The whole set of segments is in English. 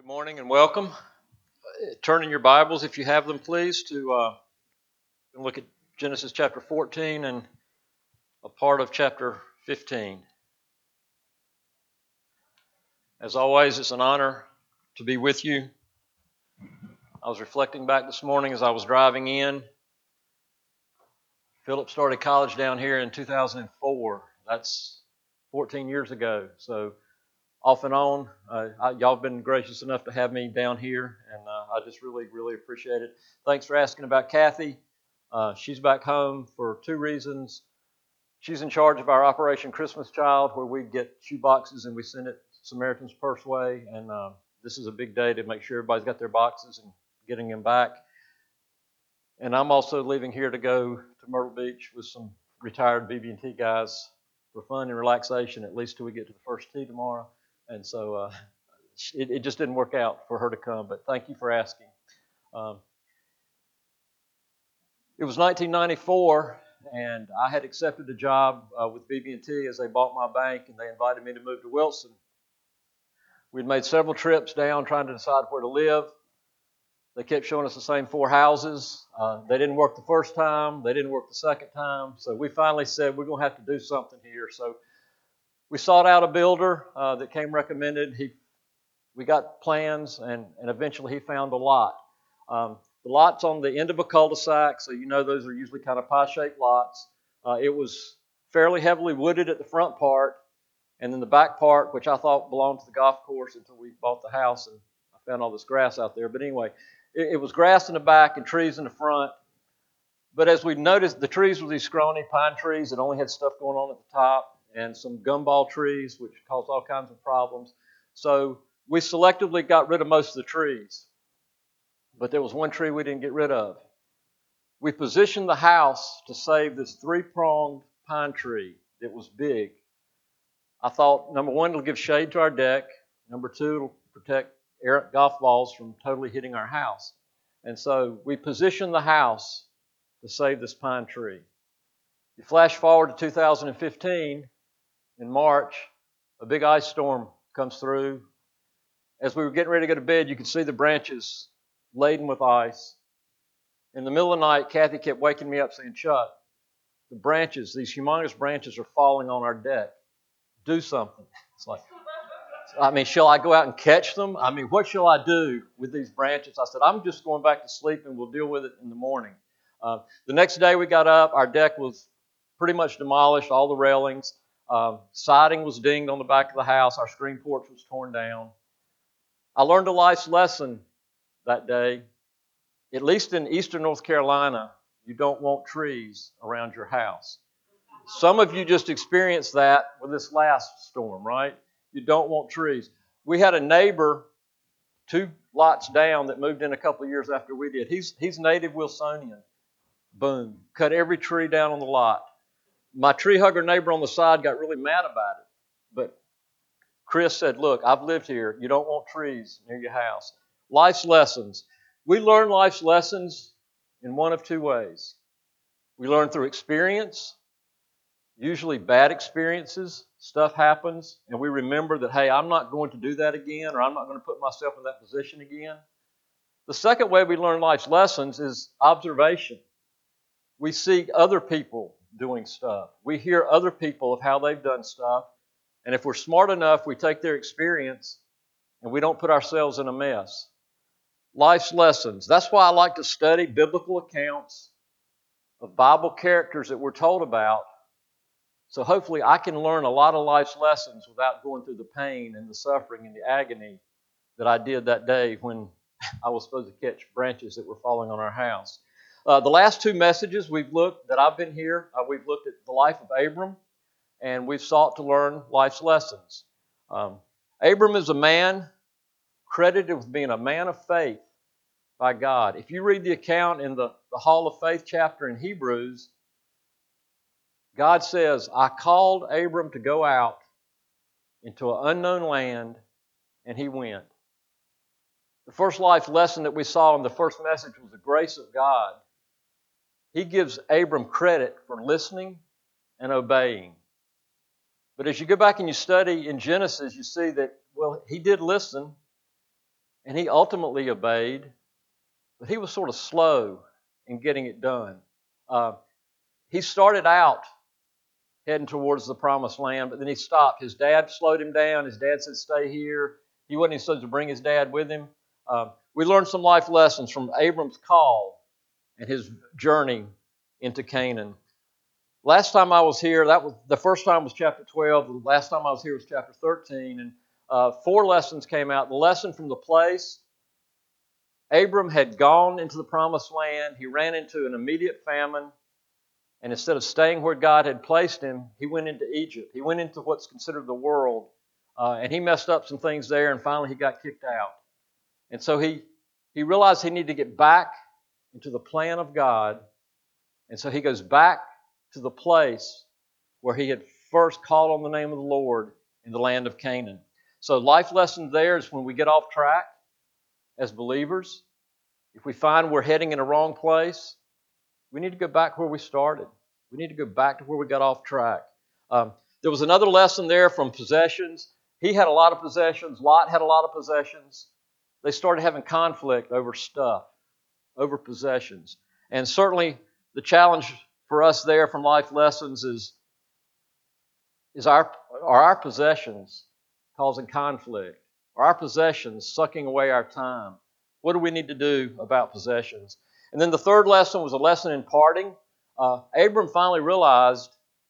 Good morning and welcome. Turn in your Bibles, if you have them, please, to look at Genesis chapter 14 and a part of chapter 15. As always, it's an honor to be with you. I was reflecting back this morning as I was driving in. Philip started college down here in 2004. That's 14 years ago. So off and on, y'all have been gracious enough to have me down here, and I just really appreciate it. Thanks for asking about Kathy. She's back home for two reasons. She's in charge of our Operation Christmas Child, where we get shoe boxes and we send it Samaritan's Purse way. And this is a big day to make sure everybody's got their boxes and getting them back. And I'm also leaving here to go to Myrtle Beach with some retired BB&T guys for fun and relaxation, at least till we get to the first tee tomorrow. And so it just didn't work out for her to come, but thank you for asking. It was 1994, and I had accepted a job with BB&T as they bought my bank, and they invited me to move to Wilson. We'd made several trips down trying to decide where to live. They kept showing us the same four houses. They didn't work the first time. They didn't work the second time. So we finally said, we're going to have to do something here. So we sought out a builder that came recommended. We got plans, and eventually he found a lot. The lot's on the end of a cul-de-sac, so you know those are usually kind of pie-shaped lots. It was fairly heavily wooded at the front part, and then the back part, which I thought belonged to the golf course until we bought the house, and I found all this grass out there. But anyway, it was grass in the back and trees in the front. But as we noticed, the trees were these scrawny pine trees that only had stuff going on at the top, and some gumball trees, which caused all kinds of problems. So we selectively got rid of most of the trees. But there was one tree we didn't get rid of. We positioned the house to save this three-pronged pine tree that was big. I thought, number one, it'll give shade to our deck. Number two, it'll protect errant golf balls from totally hitting our house. And so we positioned the house to save this pine tree. You flash forward to 2015, in March, a big ice storm comes through. As we were getting ready to go to bed, you could see the branches laden with ice. In the middle of the night, Kathy kept waking me up saying, Chuck, the branches, these humongous branches are falling on our deck. Do something. It's like, shall I go out and catch them? What shall I do with these branches? I said, I'm just going back to sleep and we'll deal with it in the morning. The next day we got up, our deck was pretty much demolished, all the railings. Siding was dinged on the back of the house. Our screen porch was torn down. I learned a life's lesson that day. At least in eastern North Carolina, you don't want trees around your house. Some of you just experienced that with this last storm, right? You don't want trees. We had a neighbor 2 lots down that moved in a couple of years after we did. He's native Wilsonian. Boom. Cut every tree down on the lot. My tree hugger neighbor on the side got really mad about it. But Chris said, look, I've lived here. You don't want trees near your house. Life's lessons. We learn life's lessons in one of two ways. We learn through experience, usually bad experiences. Stuff happens, and we remember that, hey, I'm not going to do that again, or I'm not going to put myself in that position again. The second way we learn life's lessons is observation. We see other people doing stuff. We hear other people of how they've done stuff, and if we're smart enough, we take their experience, and we don't put ourselves in a mess. Life's lessons. That's why I like to study biblical accounts of Bible characters that we're told about. So hopefully I can learn a lot of life's lessons without going through the pain and the suffering and the agony that I did that day when I was supposed to catch branches that were falling on our house. The last two messages we've looked, that I've been here, we've looked at the life of Abram, and we've sought to learn life's lessons. Abram is a man credited with being a man of faith by God. If you read the account in the Hall of Faith chapter in Hebrews, God says, I called Abram to go out into an unknown land, and he went. The first life lesson that we saw in the first message was the grace of God. He gives Abram credit for listening and obeying. But as you go back and you study in Genesis, you see that, well, he did listen, and he ultimately obeyed, but he was sort of slow in getting it done. Uh, he started out heading towards the promised land, but then he stopped. His dad slowed him down. His dad said, "Stay here." He wasn't even supposed to bring his dad with him. We learned some life lessons from Abram's call and his journey into Canaan. Last time I was here, that was the first time was chapter 12. The last time I was here was chapter 13, and 4 lessons came out. The lesson from the place: Abram had gone into the promised land. He ran into an immediate famine, and instead of staying where God had placed him, he went into Egypt. He went into what's considered the world, and he messed up some things there, and finally he got kicked out. And so he realized he needed to get back into the plan of God, and so he goes back to the place where he had first called on the name of the Lord in the land of Canaan. So life lesson there is when we get off track as believers, if we find we're heading in a wrong place, we need to go back where we started. We need to go back to where we got off track. There was another lesson there from possessions. He had a lot of possessions. Lot had a lot of possessions. They started having conflict over stuff, over possessions. And certainly the challenge for us there from life lessons is are our possessions causing conflict? Are our possessions sucking away our time? What do we need to do about possessions? And then the third lesson was a lesson in parting. Abram finally realized,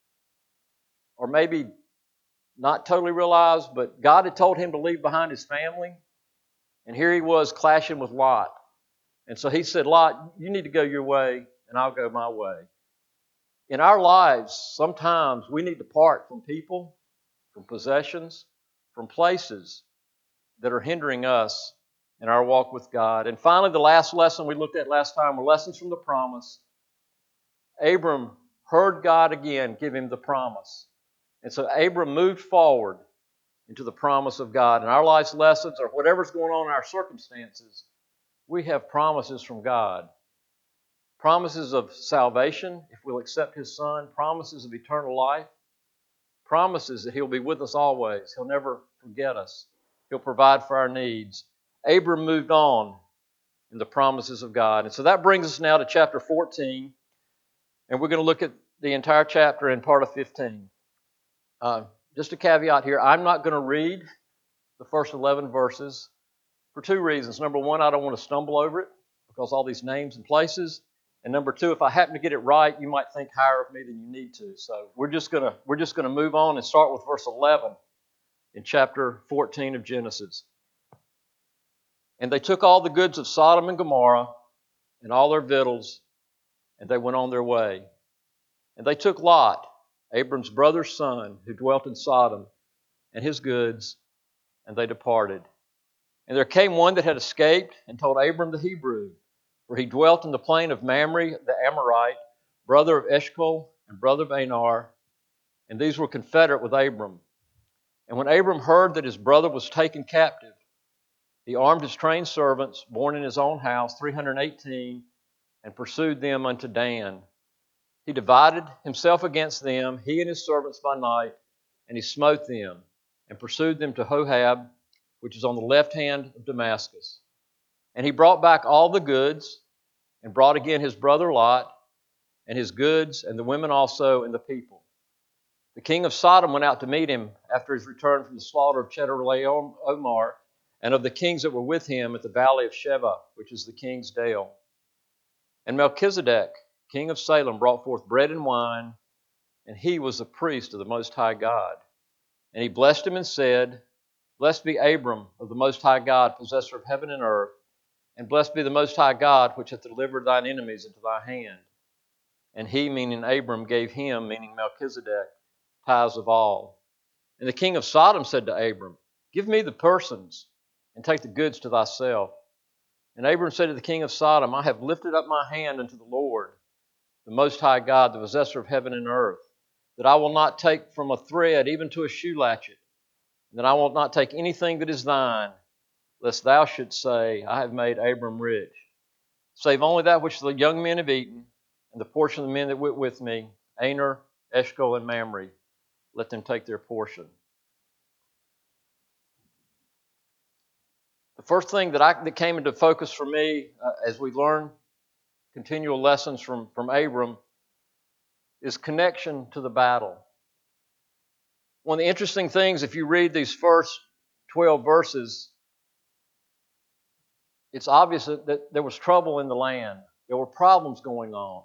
or maybe not totally realized, but God had told him to leave behind his family. And here he was clashing with Lot. And so he said, "Lot, you need to go your way, and I'll go my way." In our lives, sometimes we need to part from people, from possessions, from places that are hindering us in our walk with God. And finally, the last lesson we looked at last time were lessons from the promise. Abram heard God again give him the promise. And so Abram moved forward into the promise of God. And our life's lessons, or whatever's going on in our circumstances, we have promises from God. Promises of salvation, if we'll accept His Son. Promises of eternal life. Promises that He'll be with us always. He'll never forget us. He'll provide for our needs. Abram moved on in the promises of God. And so that brings us now to chapter 14. And we're going to look at the entire chapter and part of 15. Just a caveat here, I'm not going to read the first 11 verses for 2 reasons. Number one, I don't want to stumble over it because all these names and places. And number two, if I happen to get it right, you might think higher of me than you need to. So we're just going to move on and start with verse 11 in chapter 14 of Genesis. "And they took all the goods of Sodom and Gomorrah and all their victuals, and they went on their way. And they took Lot, Abram's brother's son, who dwelt in Sodom, and his goods, and they departed. And there came one that had escaped and told Abram the Hebrew, for he dwelt in the plain of Mamre the Amorite, brother of Eshcol and brother of Anar, and these were confederate with Abram. And when Abram heard that his brother was taken captive, he armed his trained servants, born in his own house, 318, and pursued them unto Dan. He divided himself against them, he and his servants by night, and he smote them, and pursued them to Hohab, which is on the left hand of Damascus. And he brought back all the goods, and brought again his brother Lot, and his goods, and the women also, and the people. The king of Sodom went out to meet him after his return from the slaughter of Chedorlaomer, and of the kings that were with him at the valley of Sheba, which is the king's dale. And Melchizedek, king of Salem, brought forth bread and wine, and he was the priest of the Most High God. And he blessed him and said, Blessed be Abram of the Most High God, possessor of heaven and earth, and blessed be the Most High God, which hath delivered thine enemies into thy hand. And he, meaning Abram, gave him, meaning Melchizedek, tithes of all. And the king of Sodom said to Abram, Give me the persons, and take the goods to thyself. And Abram said to the king of Sodom, I have lifted up my hand unto the Lord, the Most High God, the possessor of heaven and earth, that I will not take from a thread even to a shoe latchet, and that I will not take anything that is thine, lest thou shouldst say, I have made Abram rich, save only that which the young men have eaten, and the portion of the men that went with me, Aner, Eshcol, and Mamre. Let them take their portion. The first thing that came into focus for me as we learn continual lessons from Abram is connection to the battle. One of the interesting things, if you read these first 12 verses, it's obvious that there was trouble in the land. There were problems going on.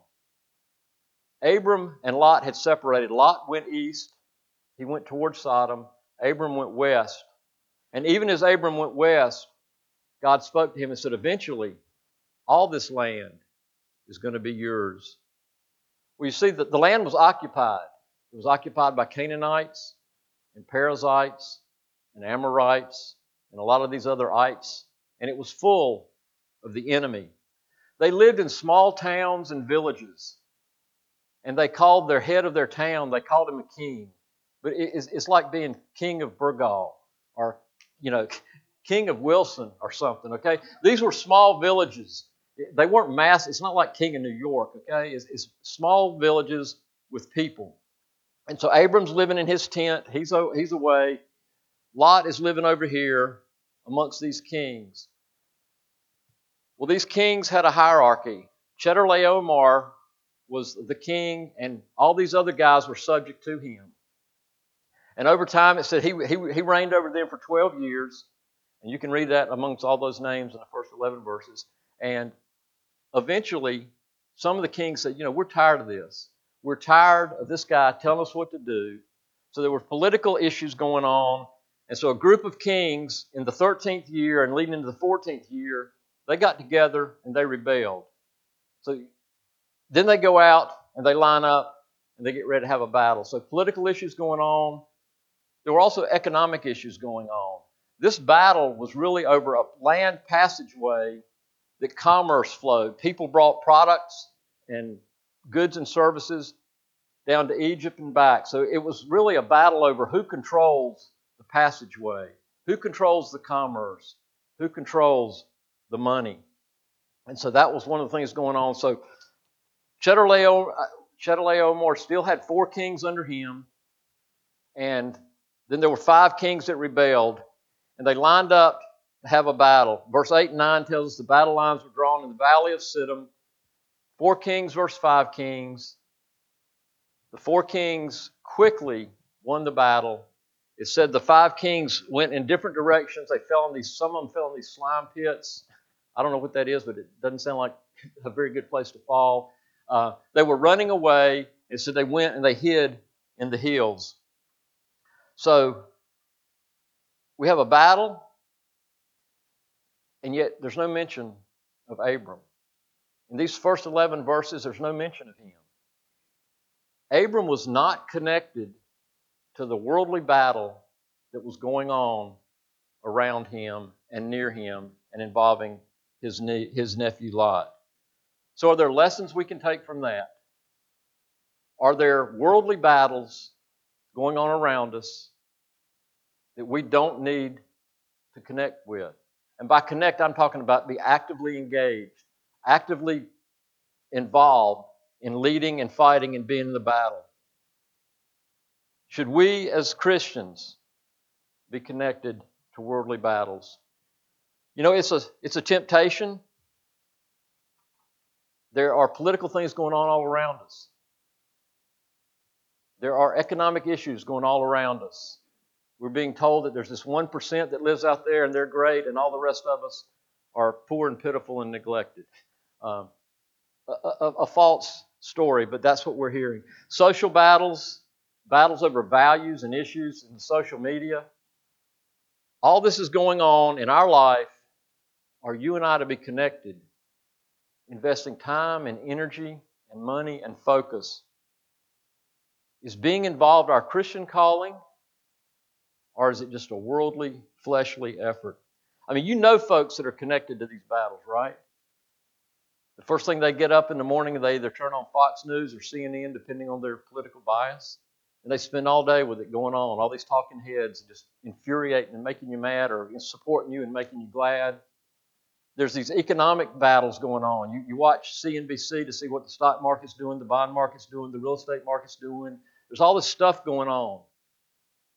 Abram and Lot had separated. Lot went east. He went towards Sodom. Abram went west. And even as Abram went west, God spoke to him and said, eventually, all this land is going to be yours. Well, you see that the land was occupied. It was occupied by Canaanites and Perizzites and Amorites and a lot of these other ites. And it was full of the enemy. They lived in small towns and villages. And they called their head of their town, they called him a king. But it's like being king of Burgal or, king of Wilson or something, okay? These were small villages. They weren't mass. It's not like king of New York, okay? It's small villages with people. And so Abram's living in his tent. He's away. Lot is living over here amongst these kings. Well, these kings had a hierarchy. Chedorlaomer was the king, and all these other guys were subject to him. And over time, it said he reigned over them for 12 years. And you can read that amongst all those names in the first 11 verses. And eventually, some of the kings said, we're tired of this. We're tired of this guy telling us what to do. So there were political issues going on. And so a group of kings in the 13th year and leading into the 14th year, they got together and they rebelled. So then they go out and they line up and they get ready to have a battle. So political issues going on. There were also economic issues going on. This battle was really over a land passageway that commerce flowed. People brought products and goods and services down to Egypt and back. So it was really a battle over who controls the passageway, who controls the commerce, who controls the money. And so that was one of the things going on. So Chedorlaomer still had 4 kings under him, and then there were 5 kings that rebelled, and they lined up to have a battle. Verse 8 and 9 tells us the battle lines were drawn in the valley of Siddim. 4 kings versus 5 kings. The 4 kings quickly won the battle. It said the 5 kings went in different directions. Some of them fell in these slime pits. I don't know what that is, but it doesn't sound like a very good place to fall. They were running away, and so they went and they hid in the hills. So we have a battle, and yet there's no mention of Abram. In these first 11 verses, there's no mention of him. Abram was not connected to the worldly battle that was going on around him and near him and involving his nephew Lot. So are there lessons we can take from that? Are there worldly battles going on around us that we don't need to connect with? And by connect, I'm talking about be actively engaged, actively involved in leading and fighting and being in the battle. Should we as Christians be connected to worldly battles? It's a temptation. There are political things going on all around us. There are economic issues going all around us. We're being told that there's this 1% that lives out there and they're great, and all the rest of us are poor and pitiful and neglected. A false story, but that's what we're hearing. Social battles over values and issues in social media. All this is going on in our life. Are you and I to be connected, investing time and energy and money and focus? Is being involved our Christian calling, or is it just a worldly, fleshly effort? I mean, folks that are connected to these battles, right? The first thing they get up in the morning, they either turn on Fox News or CNN, depending on their political bias, and they spend all day with it going on, all these talking heads just infuriating and making you mad, or supporting you and making you glad. There's these economic battles going on. You watch CNBC to see what the stock market's doing, the bond market's doing, the real estate market's doing. There's all this stuff going on.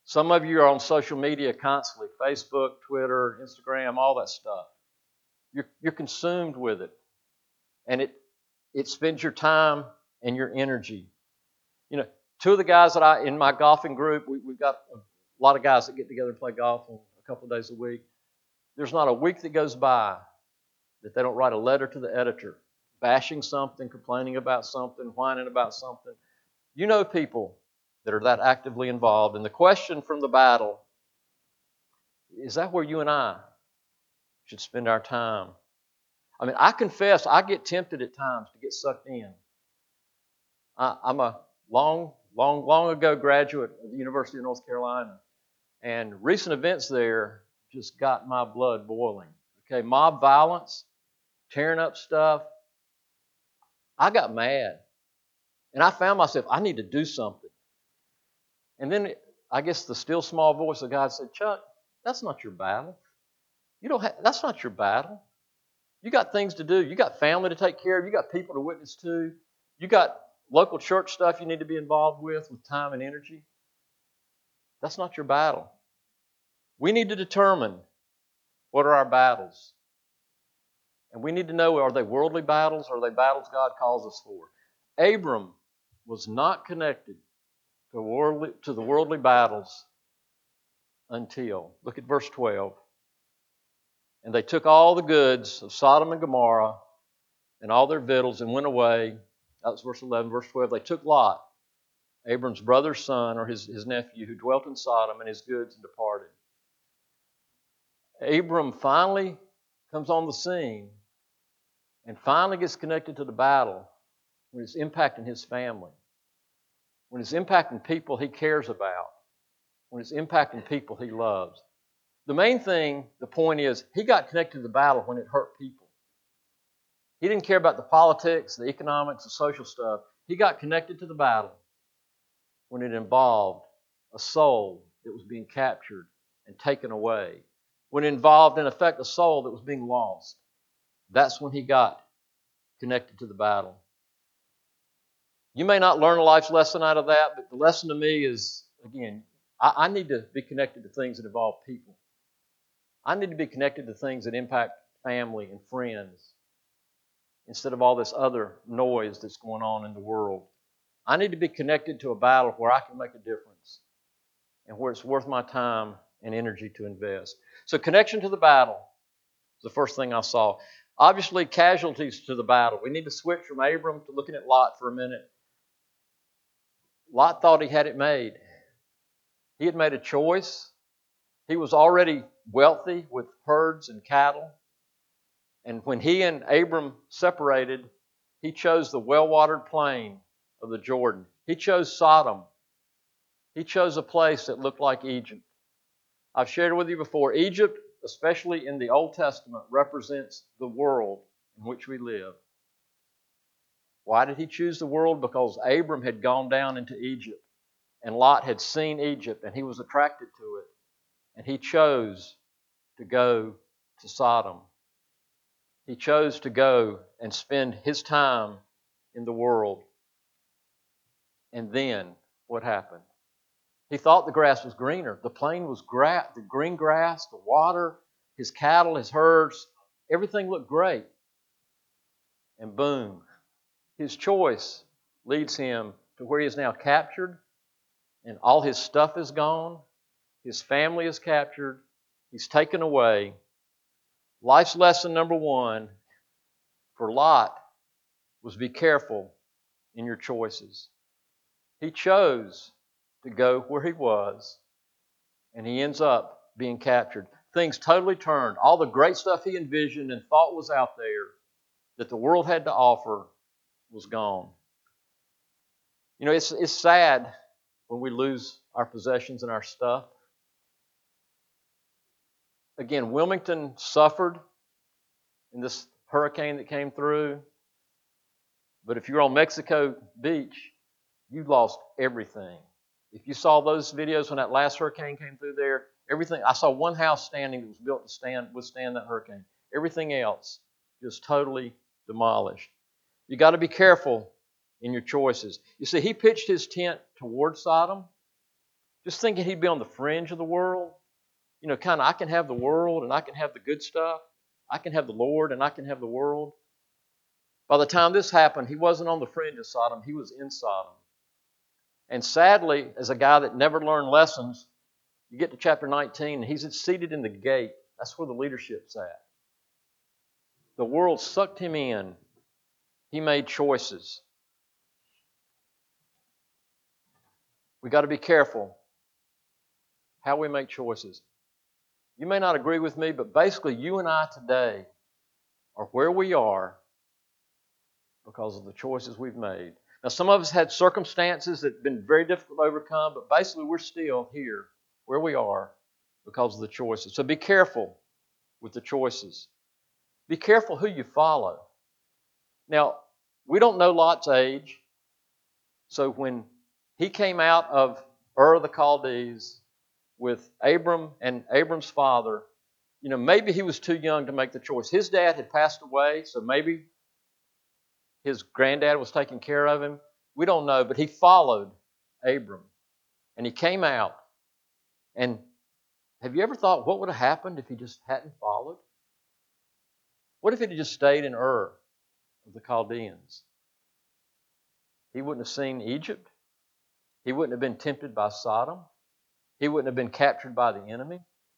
Some of you are on social media constantly, Facebook, Twitter, Instagram, all that stuff. You're consumed with it. And it spends your time and your energy. You know, two of the guys that in my golfing group, we've got a lot of guys that get together and play golf on a couple of days a week. There's not a week that goes by that they don't write a letter to the editor, bashing something, complaining about something, whining about something. You know people that are that actively involved. And the question from the battle, is that where you and I should spend our time? I mean, I confess, I get tempted at times to get sucked in. I'm a long ago graduate of the University of North Carolina, and recent events there just got my blood boiling. Okay, mob violence, tearing up stuff. I got mad, and I found myself, I need to do something. And then I guess the still small voice of God said, Chuck, that's not your battle. That's not your battle. You got things to do. You got family to take care of. You got people to witness to. You got local church stuff you need to be involved with time and energy. That's not your battle. We need to determine what are our battles. And we need to know, are they worldly battles or are they battles God calls us for? Abram was not connected to the worldly battles until, look at verse 12. And they took all the goods of Sodom and Gomorrah and all their victuals and went away. That was verse 11. Verse 12, they took Lot, Abram's brother's son, or his nephew, who dwelt in Sodom, and his goods, and departed. Abram finally comes on the scene and finally gets connected to the battle when it's impacting his family, when it's impacting people he cares about, when it's impacting people he loves. The main thing, the point is, he got connected to the battle when it hurt people. He didn't care about the politics, the economics, the social stuff. He got connected to the battle when it involved a soul that was being captured and taken away. When it involved, in effect, a soul that was being lost. That's when he got connected to the battle. You may not learn a life's lesson out of that, but the lesson to me is, again, I need to be connected to things that involve people. I need to be connected to things that impact family and friends instead of all this other noise that's going on in the world. I need to be connected to a battle where I can make a difference and where it's worth my time and energy to invest. So connection to the battle is the first thing I saw. Obviously, casualties to the battle. We need to switch from Abram to looking at Lot for a minute. Lot thought he had it made. He had made a choice. He was already wealthy with herds and cattle. And when he and Abram separated, he chose the well-watered plain of the Jordan. He chose Sodom. He chose a place that looked like Egypt. I've shared with you before, Egypt, especially in the Old Testament, represents the world in which we live. Why did he choose the world? Because Abram had gone down into Egypt, and Lot had seen Egypt, and he was attracted to it, and he chose to go to Sodom. He chose to go and spend his time in the world. And then, what happened? He thought the grass was greener. The plain was the green grass, the water, his cattle, his herds, everything looked great. And boom, his choice leads him to where he is now captured, and all his stuff is gone. His family is captured. He's taken away. Life's lesson number one for Lot was be careful in your choices. He chose to go where he was, and he ends up being captured. Things totally turned. All the great stuff he envisioned and thought was out there that the world had to offer was gone. You know, it's sad when we lose our possessions and our stuff. Again, Wilmington suffered in this hurricane that came through. But if you're on Mexico Beach, you lost everything. If you saw those videos when that last hurricane came through there, everything, I saw one house standing that was built to withstand that hurricane. Everything else just totally demolished. You got to be careful in your choices. You see, he pitched his tent toward Sodom, just thinking he'd be on the fringe of the world. Kind of, I can have the world and I can have the good stuff. I can have the Lord and I can have the world. By the time this happened, he wasn't on the fringe of Sodom, he was in Sodom. And sadly, as a guy that never learned lessons, you get to chapter 19, and he's seated in the gate. That's where the leadership's at. The world sucked him in. He made choices. We got to be careful how we make choices. You may not agree with me, but basically you and I today are where we are because of the choices we've made. Now, some of us had circumstances that have been very difficult to overcome, but basically we're still here where we are because of the choices. So be careful with the choices. Be careful who you follow. Now, we don't know Lot's age, so when he came out of Ur of the Chaldees with Abram and Abram's father, maybe he was too young to make the choice. His dad had passed away, so maybe his granddad was taking care of him. We don't know, but he followed Abram. And he came out. And have you ever thought what would have happened if he just hadn't followed? What if he had just stayed in Ur of the Chaldeans? He wouldn't have seen Egypt. He wouldn't have been tempted by Sodom. He wouldn't have been captured by the enemy.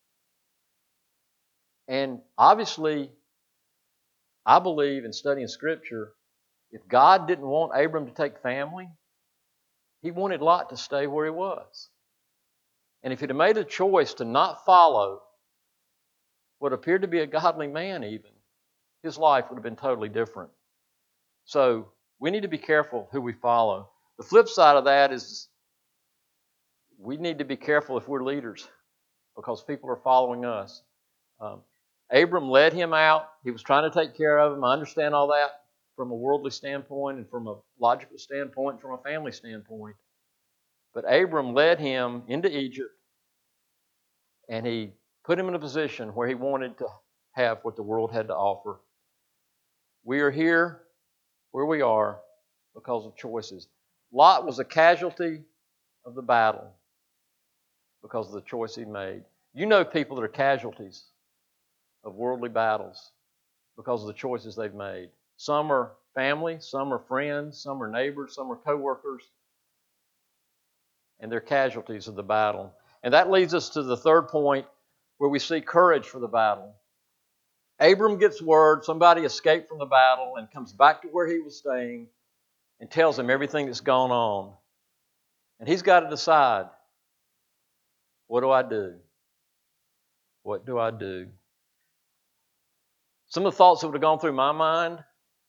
And obviously, I believe in studying Scripture, if God didn't want Abram to take family, he wanted Lot to stay where he was. And if he'd have made a choice to not follow what appeared to be a godly man even, his life would have been totally different. So we need to be careful who we follow. The flip side of that is we need to be careful if we're leaders because people are following us. Abram led him out. He was trying to take care of him. I understand all that from a worldly standpoint and from a logical standpoint, from a family standpoint. But Abram led him into Egypt, and he put him in a position where he wanted to have what the world had to offer. We are here where we are because of choices. Lot was a casualty of the battle because of the choice he made. You know people that are casualties of worldly battles because of the choices they've made. Some are family, some are friends, some are neighbors, some are co-workers, and they're casualties of the battle. And that leads us to the third point where we see courage for the battle. Abram gets word somebody escaped from the battle and comes back to where he was staying and tells him everything that's gone on. And he's got to decide, what do I do? What do I do? Some of the thoughts that would have gone through my mind,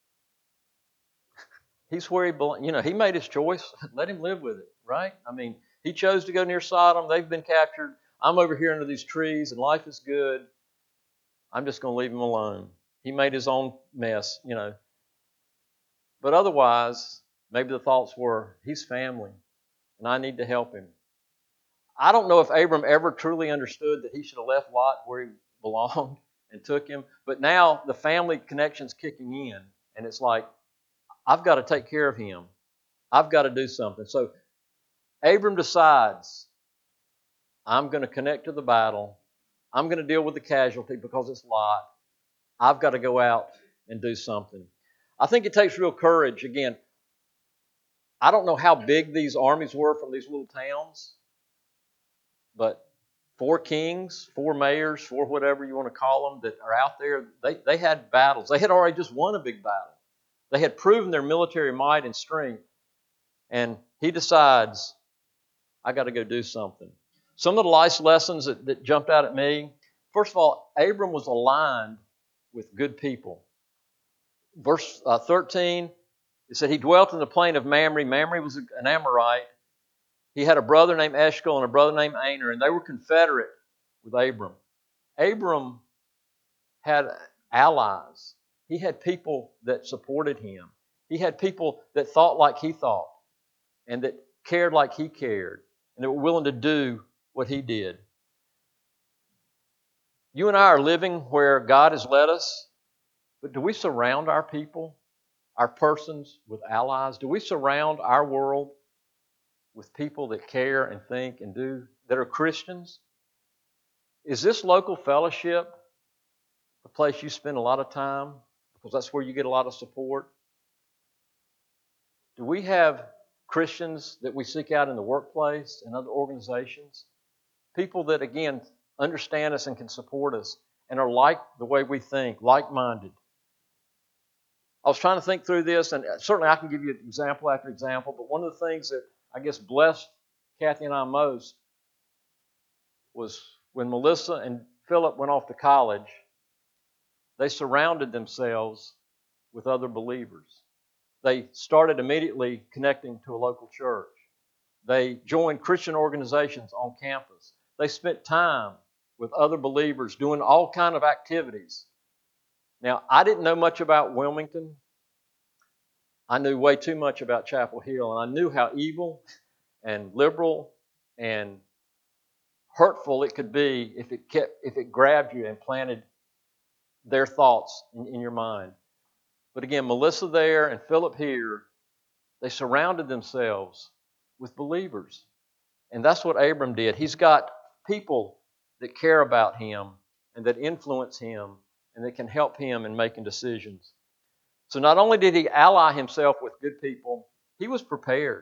he's where he belongs. He made his choice. Let him live with it, right? I mean, he chose to go near Sodom. They've been captured. I'm over here under these trees, and life is good. I'm just going to leave him alone. He made his own mess, But otherwise, maybe the thoughts were, he's family, and I need to help him. I don't know if Abram ever truly understood that he should have left Lot where he belonged and took him. But now the family connection's kicking in, and it's like, I've got to take care of him. I've got to do something. So Abram decides, I'm going to connect to the battle. I'm going to deal with the casualty because it's Lot. I've got to go out and do something. I think it takes real courage. Again, I don't know how big these armies were from these little towns, but 4 kings, 4 mayors, 4 whatever you want to call them that are out there, they had battles. They had already just won a big battle. They had proven their military might and strength. And he decides, I got to go do something. Some of the life lessons that jumped out at me. First of all, Abram was aligned with good people. Verse 13, it said he dwelt in the plain of Mamre. Mamre was an Amorite. He had a brother named Eshcol and a brother named Aner, and they were confederate with Abram. Abram had allies. He had people that supported him. He had people that thought like he thought and that cared like he cared and that were willing to do what he did. You and I are living where God has led us, but do we surround our people, our persons, with allies? Do we surround our world with people that care and think and do, that are Christians? Is this local fellowship a place you spend a lot of time because that's where you get a lot of support? Do we have Christians that we seek out in the workplace and other organizations? People that, again, understand us and can support us and are like the way we think, like-minded. I was trying to think through this, and certainly I can give you example after example, but one of the things that I guess blessed Kathy and I most was when Melissa and Philip went off to college, they surrounded themselves with other believers. They started immediately connecting to a local church. They joined Christian organizations on campus. They spent time with other believers doing all kind of activities. Now, I didn't know much about Wilmington. I knew way too much about Chapel Hill, and I knew how evil and liberal and hurtful it could be if it grabbed you and planted their thoughts in your mind. But again, Melissa there and Philip here, they surrounded themselves with believers. And that's what Abram did. He's got people that care about him and that influence him and that can help him in making decisions. So not only did he ally himself with good people, he was prepared.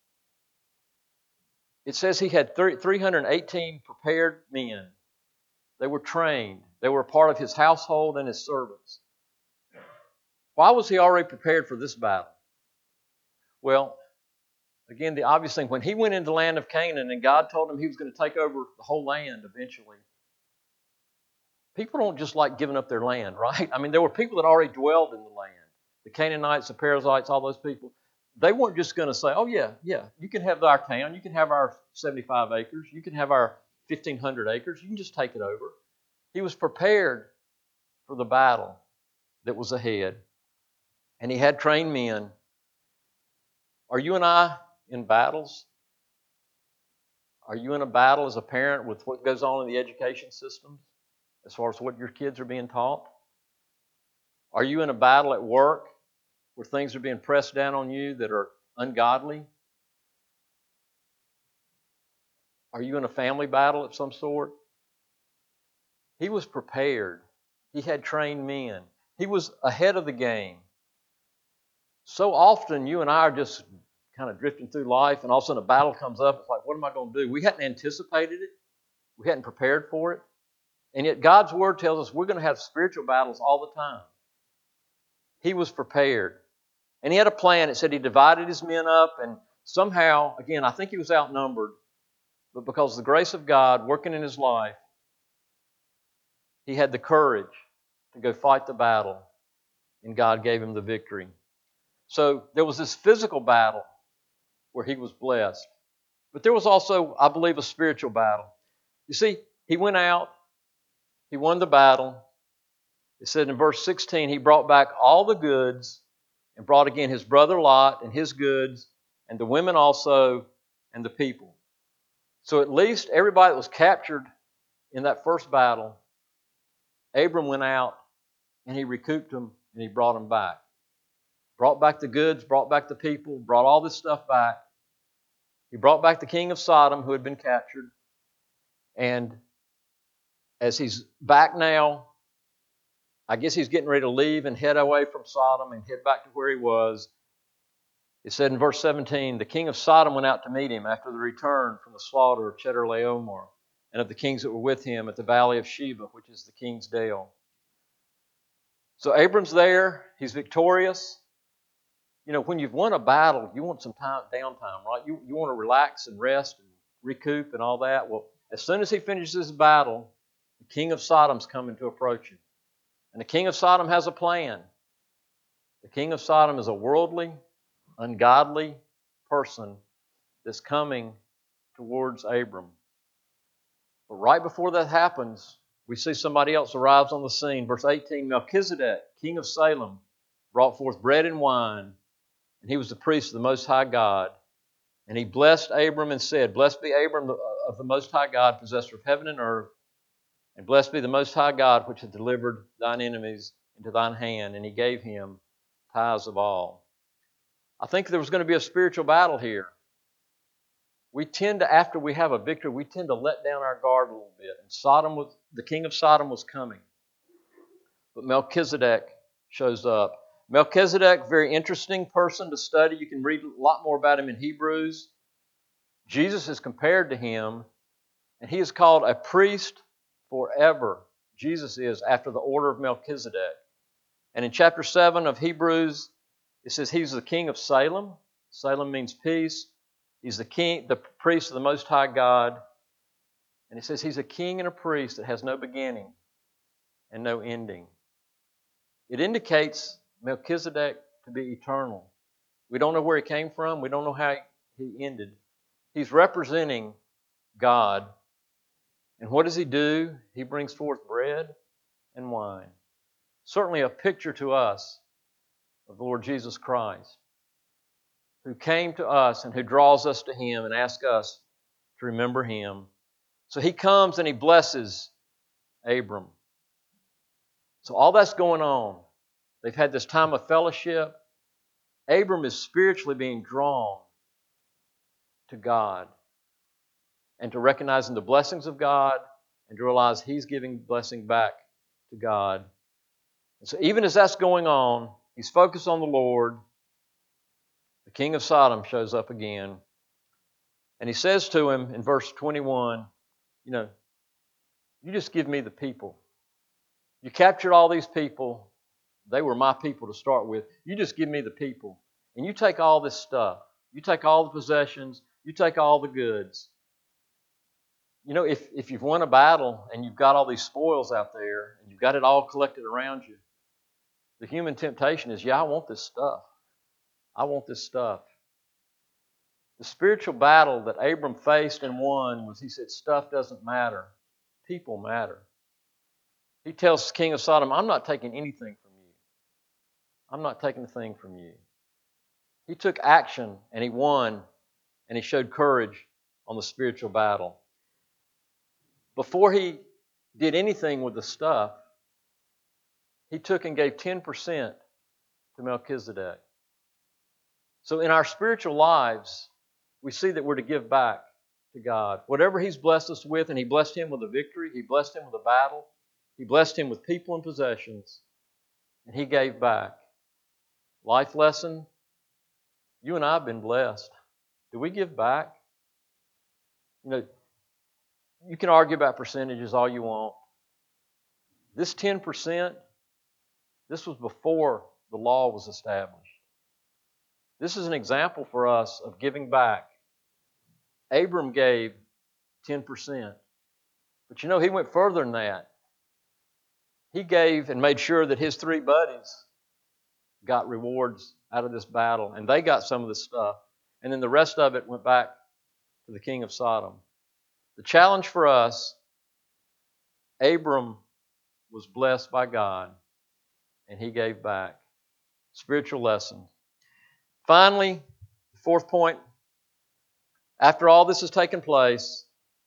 It says he had 318 prepared men. They were trained. They were a part of his household and his servants. Why was he already prepared for this battle? Well, again, the obvious thing, when he went into the land of Canaan and God told him he was going to take over the whole land eventually, people don't just like giving up their land, right? I mean, there were people that already dwelled in the land. The Canaanites, the Perizzites, all those people. They weren't just going to say, oh, yeah, you can have our town. You can have our 75 acres. You can have our 1,500 acres. You can just take it over. He was prepared for the battle that was ahead. And he had trained men. Are you and I in battles? Are you in a battle as a parent with what goes on in the education systems as far as what your kids are being taught? Are you in a battle at work where things are being pressed down on you that are ungodly? Are you in a family battle of some sort? He was prepared. He had trained men. He was ahead of the game. So often you and I are just kind of drifting through life, and all of a sudden a battle comes up. It's like, what am I going to do? We hadn't anticipated it. We hadn't prepared for it. And yet God's Word tells us we're going to have spiritual battles all the time. He was prepared. And he had a plan. It said he divided his men up, and somehow, again, I think he was outnumbered, but because of the grace of God working in his life, he had the courage to go fight the battle, and God gave him the victory. So there was this physical battle where he was blessed. But there was also, I believe, a spiritual battle. You see, he went out, he won the battle. It said in verse 16, he brought back all the goods and brought again his brother Lot and his goods and the women also and the people. So at least everybody that was captured in that first battle, Abram went out and he recouped them and he brought them back. Brought back the goods, brought back the people, brought all this stuff back. He brought back the king of Sodom who had been captured. And as he's back now, I guess he's getting ready to leave and head away from Sodom and head back to where he was. It said in verse 17, the king of Sodom went out to meet him after the return from the slaughter of Chedorlaomer and of the kings that were with him at the valley of Sheba, which is the king's dale. So Abram's there. He's victorious. You know, when you've won a battle, you want some downtime, right? You want to relax and rest and recoup and all that. Well, as soon as he finishes his battle, the king of Sodom's coming to approach him. And the king of Sodom has a plan. The king of Sodom is a worldly, ungodly person that's coming towards Abram. But right before that happens, we see somebody else arrives on the scene. Verse 18, Melchizedek, king of Salem, brought forth bread and wine, and he was the priest of the Most High God. And he blessed Abram and said, Blessed be Abram of the Most High God, possessor of heaven and earth, and blessed be the Most High God, which hath delivered thine enemies into thine hand. And he gave him tithes of all. I think there was going to be a spiritual battle here. we tend to, after we have a victory, we tend to let down our guard a little bit. And the king of Sodom was coming. But Melchizedek shows up. Melchizedek, very interesting person to study. You can read a lot more about him in Hebrews. Jesus is compared to him, and he is called a priest forever. Jesus is, after the order of Melchizedek. And in chapter 7 of Hebrews, it says he's the king of Salem. Salem means peace. He's the king, the priest of the Most High God. And it says he's a king and a priest that has no beginning and no ending. It indicates Melchizedek to be eternal. We don't know where he came from. We don't know how he ended. He's representing God. And what does he do? He brings forth bread and wine. Certainly a picture to us of the Lord Jesus Christ, who came to us and who draws us to him and asks us to remember him. So he comes and he blesses Abram. So all that's going on. They've had this time of fellowship. Abram is spiritually being drawn to God and to recognizing the blessings of God and to realize he's giving blessing back to God. And so even as that's going on, he's focused on the Lord. The king of Sodom shows up again. And he says to him in verse 21, you just give me the people. You captured all these people. They were my people to start with. You just give me the people. And you take all this stuff. You take all the possessions. You take all the goods. If you've won a battle and you've got all these spoils out there and you've got it all collected around you, the human temptation is, I want this stuff. I want this stuff. The spiritual battle that Abram faced and won was, he said, stuff doesn't matter. People matter. He tells the king of Sodom, I'm not taking anything from you. I'm not taking a thing from you. He took action and he won and he showed courage on the spiritual battle. Before he did anything with the stuff, he took and gave 10% to Melchizedek. So in our spiritual lives, we see that we're to give back to God. Whatever he's blessed us with, and he blessed him with a victory, he blessed him with a battle, he blessed him with people and possessions, and he gave back. Life lesson, you and I have been blessed. Do we give back? You can argue about percentages all you want. This 10%, this was before the law was established. This is an example for us of giving back. Abram gave 10%. But he went further than that. He gave and made sure that his 3 buddies got rewards out of this battle, and they got some of this stuff. And then the rest of it went back to the king of Sodom. The challenge for us, Abram was blessed by God, and he gave back. Spiritual lesson. Finally, the 4th point, after all this has taken place,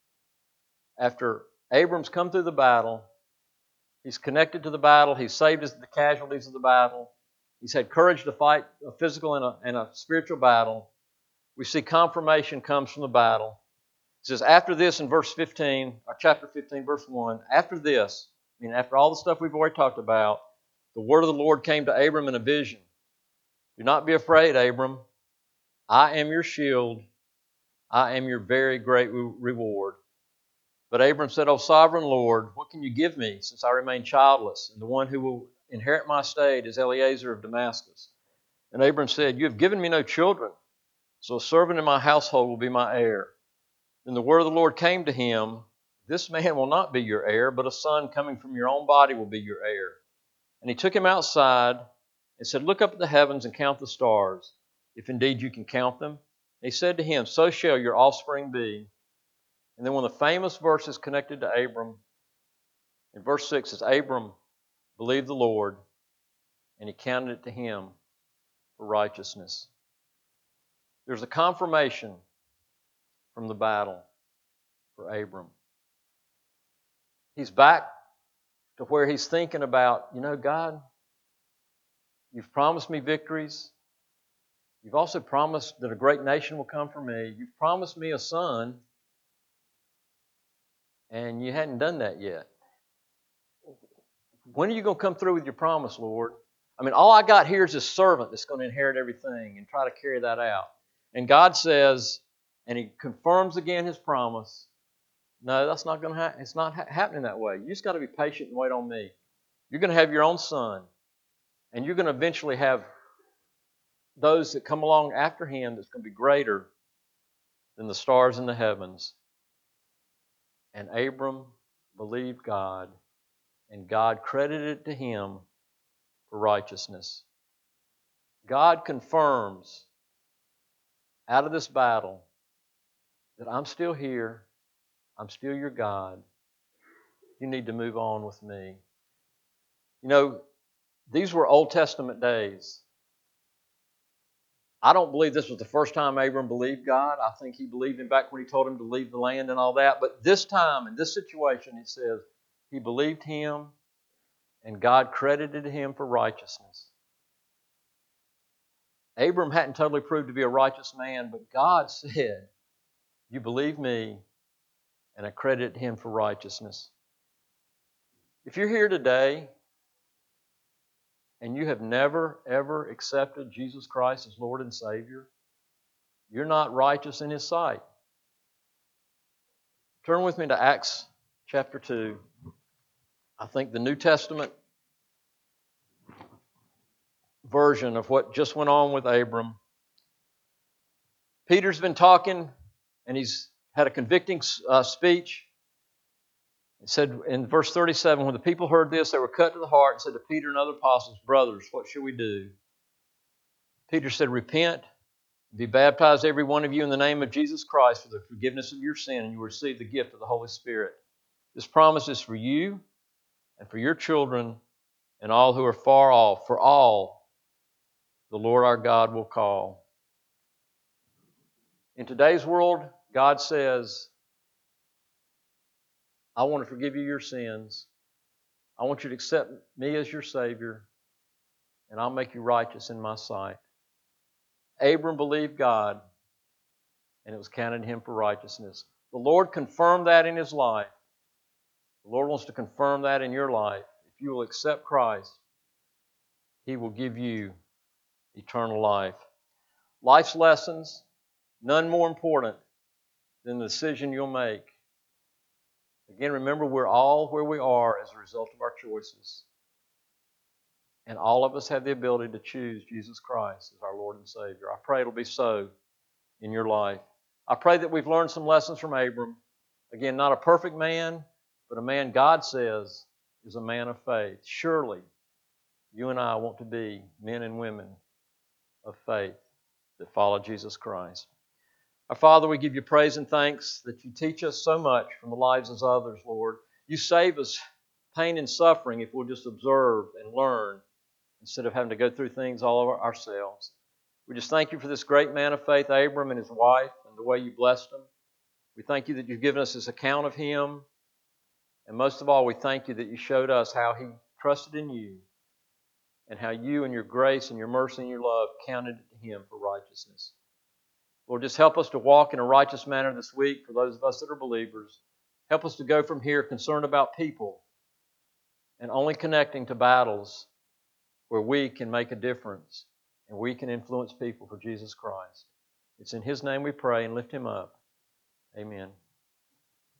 after Abram's come through the battle, he's connected to the battle, he's saved the casualties of the battle, he's had courage to fight a physical and a spiritual battle, we see confirmation comes from the battle. It says, after this in verse 15, or chapter 15, verse 1, after this, after all the stuff we've already talked about, the word of the Lord came to Abram in a vision. Do not be afraid, Abram. I am your shield. I am your very great reward. But Abram said, O sovereign Lord, what can you give me, since I remain childless? And the one who will inherit my estate is Eliezer of Damascus. And Abram said, you have given me no children, so a servant in my household will be my heir. Then the word of the Lord came to him, this man will not be your heir, but a son coming from your own body will be your heir. And he took him outside and said, look up at the heavens and count the stars, if indeed you can count them. And he said to him, so shall your offspring be. And then one of the famous verses connected to Abram, in verse 6, is Abram believed the Lord, and he counted it to him for righteousness. There's a confirmation from the battle for Abram. He's back to where he's thinking about, God, you've promised me victories. You've also promised that a great nation will come from me. You've promised me a son, and you hadn't done that yet. When are you going to come through with your promise, Lord? I mean, all I got here is this servant that's going to inherit everything and try to carry that out. And God says, and He confirms again His promise, no, that's not going to happen. It's not happening that way. You just got to be patient and wait on me. You're going to have your own son, and you're going to eventually have those that come along after him that's going to be greater than the stars in the heavens. And Abram believed God, and God credited it to him for righteousness. God confirms out of this battle that I'm still here, I'm still your God. You need to move on with me. You know, these were Old Testament days. I don't believe this was the first time Abram believed God. I think he believed him back when he told him to leave the land and all that. But this time, in this situation, it says he believed him and God credited him for righteousness. Abram hadn't totally proved to be a righteous man, but God said, you believe me, and I credit him for righteousness. If you're here today and you have never, ever accepted Jesus Christ as Lord and Savior, you're not righteous in His sight. Turn with me to Acts chapter 2. I think the New Testament version of what just went on with Abram. Peter's been talking, and he's had a convicting speech. It said in verse 37, when the people heard this, they were cut to the heart and said to Peter and other apostles, brothers, what should we do? Peter said, repent, be baptized every one of you in the name of Jesus Christ for the forgiveness of your sin, and you will receive the gift of the Holy Spirit. This promise is for you and for your children and all who are far off, for all the Lord our God will call. In today's world, God says, I want to forgive you your sins. I want you to accept me as your Savior, and I'll make you righteous in my sight. Abram believed God, and it was counted to him for righteousness. The Lord confirmed that in his life. The Lord wants to confirm that in your life. If you will accept Christ, He will give you eternal life. Life's lessons, none more important than the decision you'll make. Again, remember, we're all where we are as a result of our choices. And all of us have the ability to choose Jesus Christ as our Lord and Savior. I pray it'll be so in your life. I pray that we've learned some lessons from Abram. Again, not a perfect man, but a man God says is a man of faith. Surely, you and I want to be men and women of faith that follow Jesus Christ. Our Father, we give you praise and thanks that you teach us so much from the lives of others, Lord. You save us pain and suffering if we'll just observe and learn instead of having to go through things all over ourselves. We just thank you for this great man of faith, Abram, and his wife, and the way you blessed him. We thank you that you've given us this account of him. And most of all, we thank you that you showed us how he trusted in you and how you and your grace and your mercy and your love counted it to him for righteousness. Lord, just help us to walk in a righteous manner this week for those of us that are believers. Help us to go from here concerned about people and only connecting to battles where we can make a difference and we can influence people for Jesus Christ. It's in His name we pray and lift Him up. Amen.